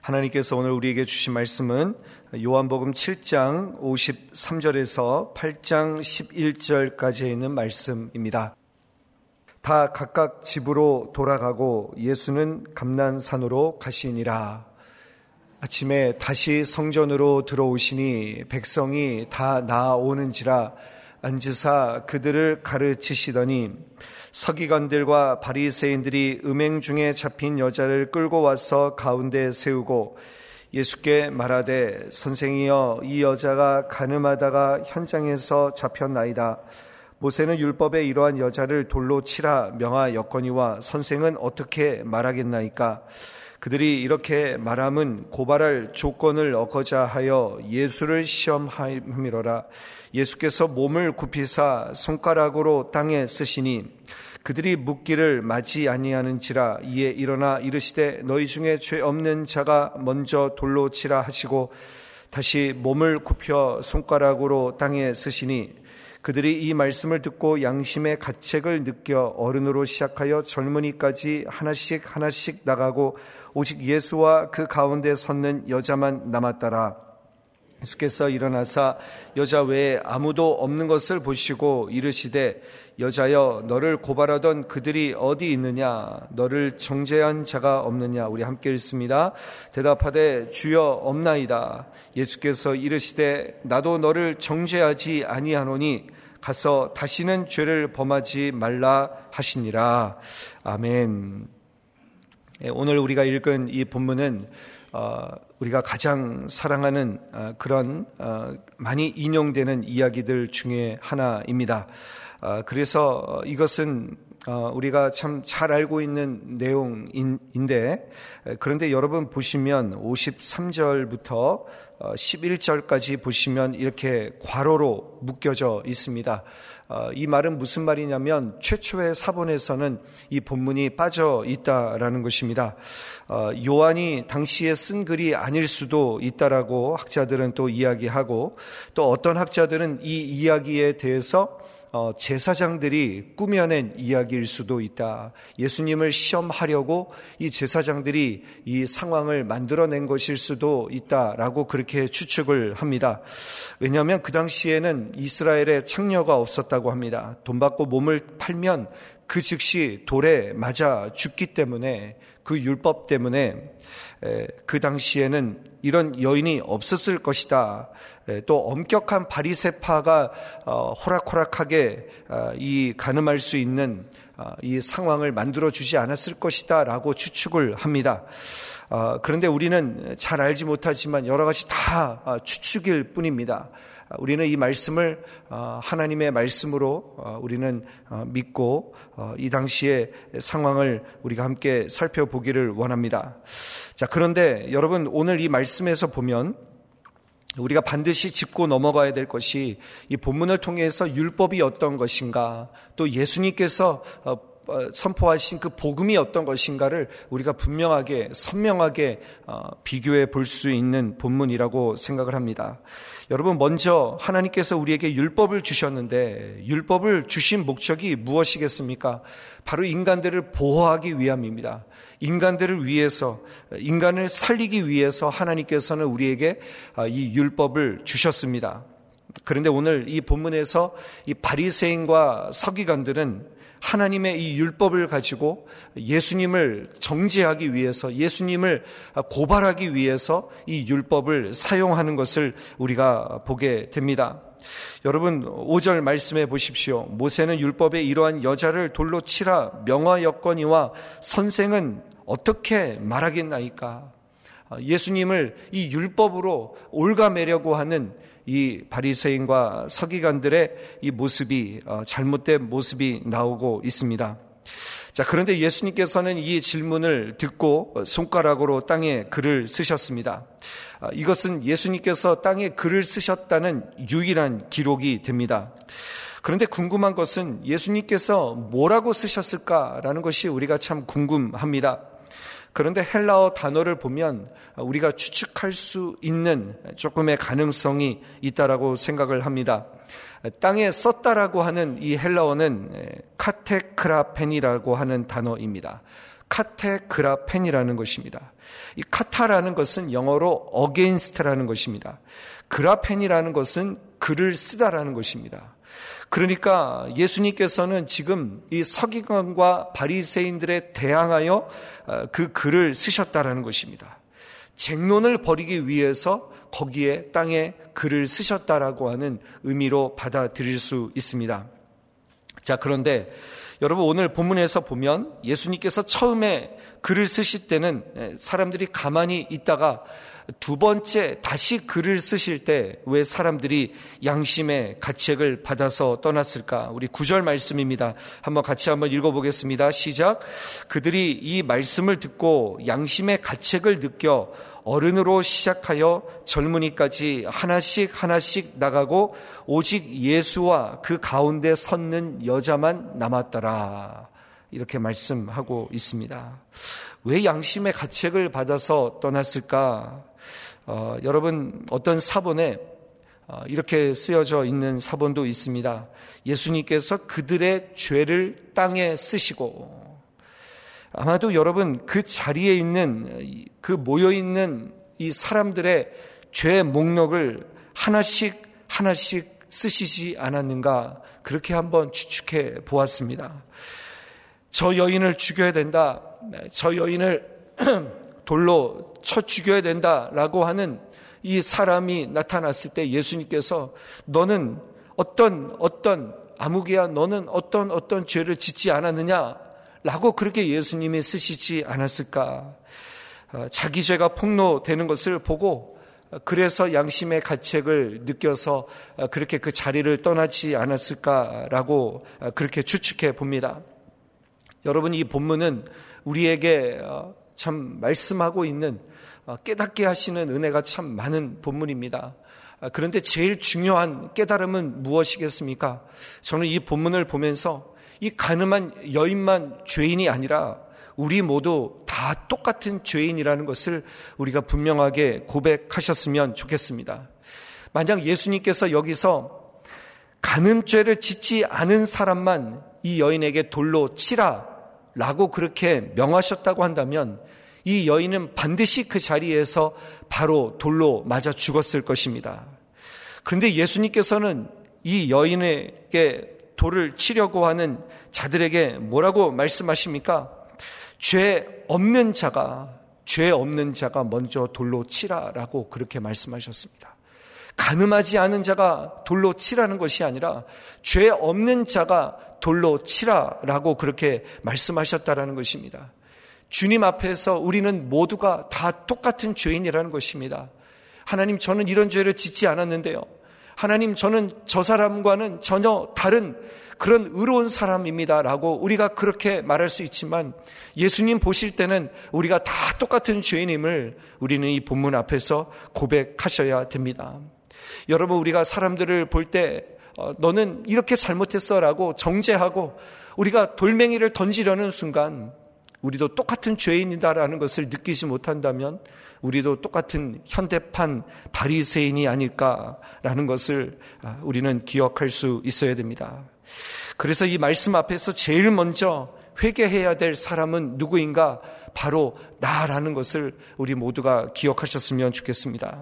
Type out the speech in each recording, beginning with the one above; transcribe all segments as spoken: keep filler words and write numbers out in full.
하나님께서 오늘 우리에게 주신 말씀은 요한복음 칠 장 오십삼 절에서 팔 장 십일 절까지에 있는 말씀입니다. 다 각각 집으로 돌아가고 예수는 감난산으로 가시니라. 아침에 다시 성전으로 들어오시니 백성이 다 나아오는지라 앉으사 그들을 가르치시더니 서기관들과 바리새인들이 음행 중에 잡힌 여자를 끌고 와서 가운데 세우고 예수께 말하되 선생이여 이 여자가 간음하다가 현장에서 잡혔나이다. 모세는 율법에 이러한 여자를 돌로 치라 명하였거니와 선생은 어떻게 말하겠나이까? 그들이 이렇게 말함은 고발할 조건을 얻고자 하여 예수를 시험함이로라. 예수께서 몸을 굽히사 손가락으로 땅에 쓰시니 그들이 묻기를 마지 아니하는지라. 이에 일어나 이르시되 너희 중에 죄 없는 자가 먼저 돌로 치라 하시고 다시 몸을 굽혀 손가락으로 땅에 쓰시니 그들이 이 말씀을 듣고 양심의 가책을 느껴 어른으로 시작하여 젊은이까지 하나씩 하나씩 나가고 오직 예수와 그 가운데 섰는 여자만 남았더라. 예수께서 일어나사 여자 외에 아무도 없는 것을 보시고 이르시되 여자여 너를 고발하던 그들이 어디 있느냐? 너를 정죄한 자가 없느냐? 우리 함께 읽습니다. 대답하되 주여 없나이다. 예수께서 이르시되 나도 너를 정죄하지 아니하노니 가서 다시는 죄를 범하지 말라 하시니라. 아멘. 오늘 우리가 읽은 이 본문은 어, 우리가 가장 사랑하는 어, 그런 어, 많이 인용되는 이야기들 중에 하나입니다. 어, 그래서 이것은 어, 우리가 참 잘 알고 있는 내용인데 그런데 여러분 보시면 오십삼 절부터 십일 절까지 보시면 이렇게 괄호로 묶여져 있습니다. 어, 이 말은 무슨 말이냐면 최초의 사본에서는 이 본문이 빠져 있다라는 것입니다. 어, 요한이 당시에 쓴 글이 아닐 수도 있다라고 학자들은 또 이야기하고 또 어떤 학자들은 이 이야기에 대해서 어, 제사장들이 꾸며낸 이야기일 수도 있다. 예수님을 시험하려고 이 제사장들이 이 상황을 만들어낸 것일 수도 있다라고 그렇게 추측을 합니다. 왜냐하면 그 당시에는 이스라엘에 창녀가 없었다고 합니다. 돈 받고 몸을 팔면 그 즉시 돌에 맞아 죽기 때문에 그 율법 때문에 그 당시에는 이런 여인이 없었을 것이다. 또 엄격한 바리새파가 호락호락하게 이 가늠할 수 있는 이 상황을 만들어주지 않았을 것이다 라고 추측을 합니다. 그런데 우리는 잘 알지 못하지만 여러 가지 다 추측일 뿐입니다. 우리는 이 말씀을 하나님의 말씀으로 우리는 믿고 이 당시의 상황을 우리가 함께 살펴보기를 원합니다. 자, 그런데 여러분 오늘 이 말씀에서 보면 우리가 반드시 짚고 넘어가야 될 것이 이 본문을 통해서 율법이 어떤 것인가, 또 예수님께서 선포하신 그 복음이 어떤 것인가를 우리가 분명하게 선명하게 비교해 볼 수 있는 본문이라고 생각을 합니다. 여러분, 먼저 하나님께서 우리에게 율법을 주셨는데 율법을 주신 목적이 무엇이겠습니까? 바로 인간들을 보호하기 위함입니다. 인간들을 위해서, 인간을 살리기 위해서 하나님께서는 우리에게 이 율법을 주셨습니다. 그런데 오늘 이 본문에서 이 바리새인과 서기관들은 하나님의 이 율법을 가지고 예수님을 정죄하기 위해서, 예수님을 고발하기 위해서 이 율법을 사용하는 것을 우리가 보게 됩니다. 여러분, 오 절 말씀해 보십시오. 모세는 율법에 이러한 여자를 돌로 치라 명하였거니와 선생은 어떻게 말하겠나이까? 예수님을 이 율법으로 옭아매려고 하는 이 바리새인과 서기관들의 이 모습이 잘못된 모습이 나오고 있습니다. 자, 그런데 예수님께서는 이 질문을 듣고 손가락으로 땅에 글을 쓰셨습니다. 이것은 예수님께서 땅에 글을 쓰셨다는 유일한 기록이 됩니다. 그런데 궁금한 것은 예수님께서 뭐라고 쓰셨을까라는 것이 우리가 참 궁금합니다. 그런데 헬라어 단어를 보면 우리가 추측할 수 있는 조금의 가능성이 있다라고 생각을 합니다. 땅에 썼다라고 하는 이 헬라어는 카테크라펜이라고 하는 단어입니다. 카테그라펜이라는 것입니다. 이 카타라는 것은 영어로 against라는 것입니다. 그라펜이라는 것은 글을 쓰다라는 것입니다. 그러니까 예수님께서는 지금 이 서기관과 바리새인들에 대항하여 그 글을 쓰셨다라는 것입니다. 쟁론을 벌이기 위해서 거기에 땅에 글을 쓰셨다라고 하는 의미로 받아들일 수 있습니다. 자, 그런데 여러분 오늘 본문에서 보면 예수님께서 처음에 글을 쓰실 때는 사람들이 가만히 있다가 두 번째 다시 글을 쓰실 때 왜 사람들이 양심의 가책을 받아서 떠났을까? 우리 구 절 말씀입니다. 한번 같이 한번 읽어보겠습니다. 시작. 그들이 이 말씀을 듣고 양심의 가책을 느껴 어른으로 시작하여 젊은이까지 하나씩 하나씩 나가고 오직 예수와 그 가운데 섰는 여자만 남았더라. 이렇게 말씀하고 있습니다. 왜 양심의 가책을 받아서 떠났을까? 어, 여러분 어떤 사본에 어, 이렇게 쓰여져 있는 사본도 있습니다. 예수님께서 그들의 죄를 땅에 쓰시고, 아마도 여러분 그 자리에 있는 그 모여있는 이 사람들의 죄의 목록을 하나씩 하나씩 쓰시지 않았는가, 그렇게 한번 추측해 보았습니다. 저 여인을 죽여야 된다, 저 여인을 돌로 쳐 죽여야 된다라고 하는 이 사람이 나타났을 때 예수님께서 너는 어떤 어떤 아무개야 너는 어떤 어떤 죄를 짓지 않았느냐 라고 그렇게 예수님이 쓰시지 않았을까? 자기 죄가 폭로되는 것을 보고 그래서 양심의 가책을 느껴서 그렇게 그 자리를 떠나지 않았을까라고 그렇게 추측해 봅니다. 여러분 이 본문은 우리에게 참 말씀하고 있는 깨닫게 하시는 은혜가 참 많은 본문입니다. 그런데 제일 중요한 깨달음은 무엇이겠습니까? 저는 이 본문을 보면서 이 가늠한 여인만 죄인이 아니라 우리 모두 다 똑같은 죄인이라는 것을 우리가 분명하게 고백하셨으면 좋겠습니다. 만약 예수님께서 여기서 간음죄를 짓지 않은 사람만 이 여인에게 돌로 치라 라고 그렇게 명하셨다고 한다면 이 여인은 반드시 그 자리에서 바로 돌로 맞아 죽었을 것입니다. 그런데 예수님께서는 이 여인에게 돌을 치려고 하는 자들에게 뭐라고 말씀하십니까? 죄 없는 자가, 죄 없는 자가 먼저 돌로 치라라고 그렇게 말씀하셨습니다. 간음하지 않은 자가 돌로 치라는 것이 아니라 죄 없는 자가 돌로 치라라고 그렇게 말씀하셨다라는 것입니다. 주님 앞에서 우리는 모두가 다 똑같은 죄인이라는 것입니다. 하나님, 저는 이런 죄를 짓지 않았는데요. 하나님, 저는 저 사람과는 전혀 다른 그런 의로운 사람입니다 라고 우리가 그렇게 말할 수 있지만 예수님 보실 때는 우리가 다 똑같은 죄인임을 우리는 이 본문 앞에서 고백하셔야 됩니다. 여러분, 우리가 사람들을 볼 때 어, 너는 이렇게 잘못했어 라고 정죄하고 우리가 돌멩이를 던지려는 순간 우리도 똑같은 죄인이다라는 것을 느끼지 못한다면 우리도 똑같은 현대판 바리새인이 아닐까라는 것을 우리는 기억할 수 있어야 됩니다. 그래서 이 말씀 앞에서 제일 먼저 회개해야 될 사람은 누구인가? 바로 나라는 것을 우리 모두가 기억하셨으면 좋겠습니다.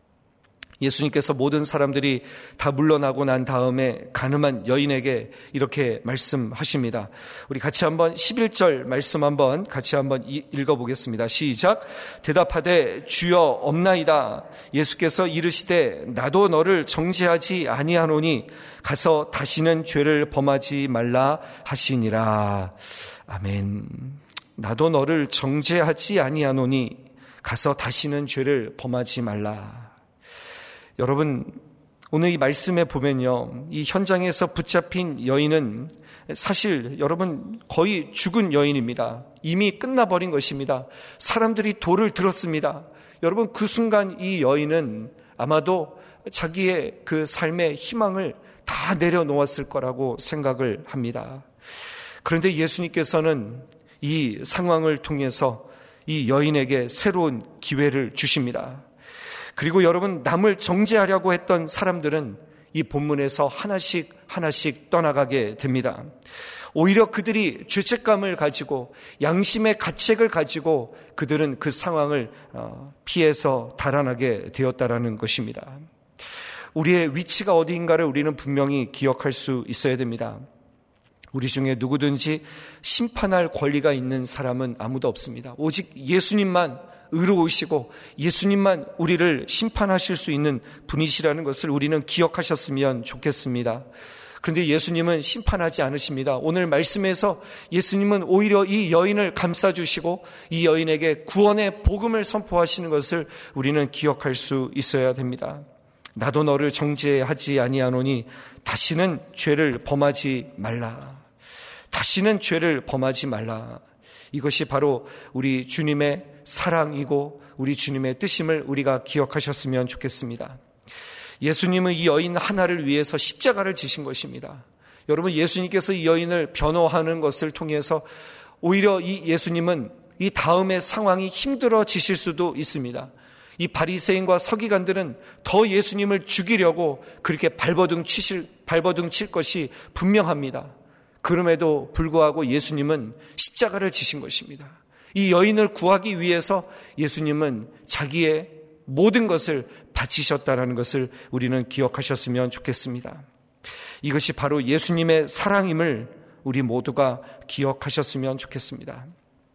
예수님께서 모든 사람들이 다 물러나고 난 다음에 간음한 여인에게 이렇게 말씀하십니다. 우리 같이 한번 십일 절 말씀 한번 같이 한번 읽어보겠습니다. 시작. 대답하되 주여 없나이다. 예수께서 이르시되 나도 너를 정죄하지 아니하노니 가서 다시는 죄를 범하지 말라 하시니라. 아멘. 나도 너를 정죄하지 아니하노니 가서 다시는 죄를 범하지 말라. 여러분, 오늘 이 말씀에 보면요, 이 현장에서 붙잡힌 여인은 사실 여러분 거의 죽은 여인입니다. 이미 끝나버린 것입니다. 사람들이 돌을 들었습니다. 여러분, 그 순간 이 여인은 아마도 자기의 그 삶의 희망을 다 내려놓았을 거라고 생각을 합니다. 그런데 예수님께서는 이 상황을 통해서 이 여인에게 새로운 기회를 주십니다. 그리고 여러분, 남을 정죄하려고 했던 사람들은 이 본문에서 하나씩 하나씩 떠나가게 됩니다. 오히려 그들이 죄책감을 가지고 양심의 가책을 가지고 그들은 그 상황을 피해서 달아나게 되었다라는 것입니다. 우리의 위치가 어디인가를 우리는 분명히 기억할 수 있어야 됩니다. 우리 중에 누구든지 심판할 권리가 있는 사람은 아무도 없습니다. 오직 예수님만 의로우시고 예수님만 우리를 심판하실 수 있는 분이시라는 것을 우리는 기억하셨으면 좋겠습니다. 그런데 예수님은 심판하지 않으십니다. 오늘 말씀에서 예수님은 오히려 이 여인을 감싸주시고 이 여인에게 구원의 복음을 선포하시는 것을 우리는 기억할 수 있어야 됩니다. 나도 너를 정죄하지 아니하노니 다시는 죄를 범하지 말라. 다시는 죄를 범하지 말라. 이것이 바로 우리 주님의 사랑이고 우리 주님의 뜻임을 우리가 기억하셨으면 좋겠습니다. 예수님은 이 여인 하나를 위해서 십자가를 지신 것입니다. 여러분, 예수님께서 이 여인을 변호하는 것을 통해서 오히려 이 예수님은 이 다음의 상황이 힘들어지실 수도 있습니다. 이 바리새인과 서기관들은 더 예수님을 죽이려고 그렇게 발버둥 치실, 발버둥 칠 것이 분명합니다. 그럼에도 불구하고 예수님은 십자가를 지신 것입니다. 이 여인을 구하기 위해서 예수님은 자기의 모든 것을 바치셨다는 것을 우리는 기억하셨으면 좋겠습니다. 이것이 바로 예수님의 사랑임을 우리 모두가 기억하셨으면 좋겠습니다.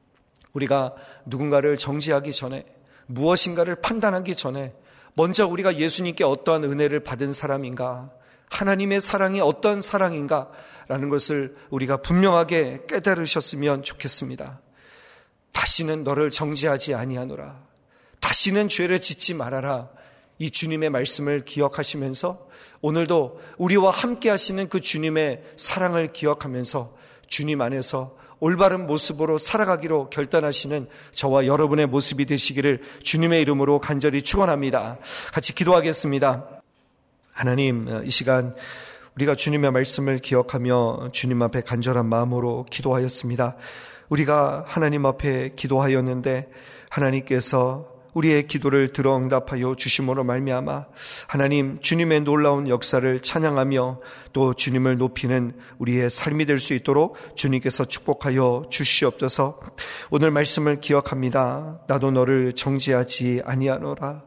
우리가 누군가를 정죄하기 전에, 무엇인가를 판단하기 전에 먼저 우리가 예수님께 어떠한 은혜를 받은 사람인가, 하나님의 사랑이 어떤 사랑인가 라는 것을 우리가 분명하게 깨달으셨으면 좋겠습니다. 다시는 너를 정죄하지 아니하노라, 다시는 죄를 짓지 말아라, 이 주님의 말씀을 기억하시면서 오늘도 우리와 함께 하시는 그 주님의 사랑을 기억하면서 주님 안에서 올바른 모습으로 살아가기로 결단하시는 저와 여러분의 모습이 되시기를 주님의 이름으로 간절히 축원합니다. 같이 기도하겠습니다. 하나님, 이 시간 우리가 주님의 말씀을 기억하며 주님 앞에 간절한 마음으로 기도하였습니다. 우리가 하나님 앞에 기도하였는데 하나님께서 우리의 기도를 들어 응답하여 주심으로 말미암아 하나님 주님의 놀라운 역사를 찬양하며 또 주님을 높이는 우리의 삶이 될 수 있도록 주님께서 축복하여 주시옵소서. 오늘 말씀을 기억합니다. 나도 너를 정죄하지 아니하노라,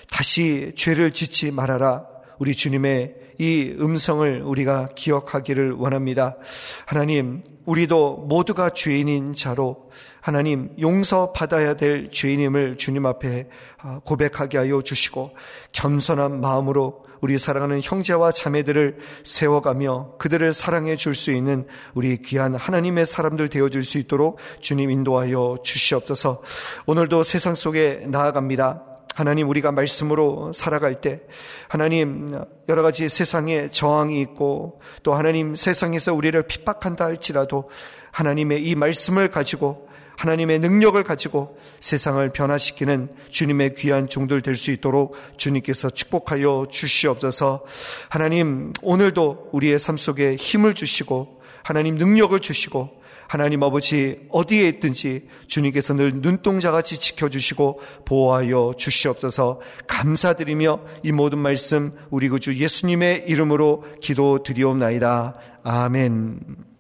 다시 죄를 짓지 말아라. 우리 주님의 이 음성을 우리가 기억하기를 원합니다. 하나님, 우리도 모두가 죄인인 자로 하나님 용서받아야 될 죄인임을 주님 앞에 고백하게 하여 주시고 겸손한 마음으로 우리 사랑하는 형제와 자매들을 세워가며 그들을 사랑해 줄 수 있는 우리 귀한 하나님의 사람들 되어줄 수 있도록 주님 인도하여 주시옵소서. 오늘도 세상 속에 나아갑니다. 하나님, 우리가 말씀으로 살아갈 때 하나님 여러 가지 세상에 저항이 있고 또 하나님 세상에서 우리를 핍박한다 할지라도 하나님의 이 말씀을 가지고 하나님의 능력을 가지고 세상을 변화시키는 주님의 귀한 종들 될 수 있도록 주님께서 축복하여 주시옵소서. 하나님, 오늘도 우리의 삶 속에 힘을 주시고 하나님 능력을 주시고 하나님 아버지 어디에 있든지 주님께서 늘 눈동자같이 지켜주시고 보호하여 주시옵소서. 감사드리며 이 모든 말씀 우리 구주 예수님의 이름으로 기도드리옵나이다. 아멘.